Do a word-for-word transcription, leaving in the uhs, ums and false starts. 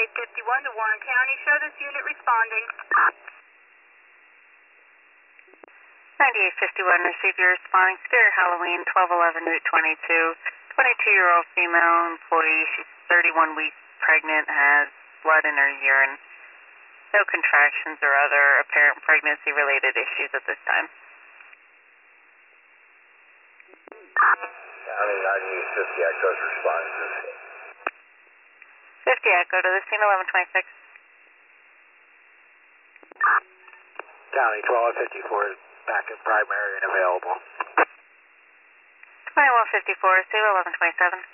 ninety-eight fifty-one to Warren County. Show this unit responding. ninety-eight fifty-one, receive your responding. Spirit Halloween, twelve eleven, Route twenty-two. twenty-two-year-old female employee. She's thirty-one weeks pregnant, has blood in her urine. No contractions or other apparent pregnancy-related issues at this time. County ninety-eight fifty, Echo's responding to this. fifty Echo to the scene, eleven twenty-six. County twelve fifty-four is back in primary and available. twenty-one fifty-four, receive eleven twenty-seven.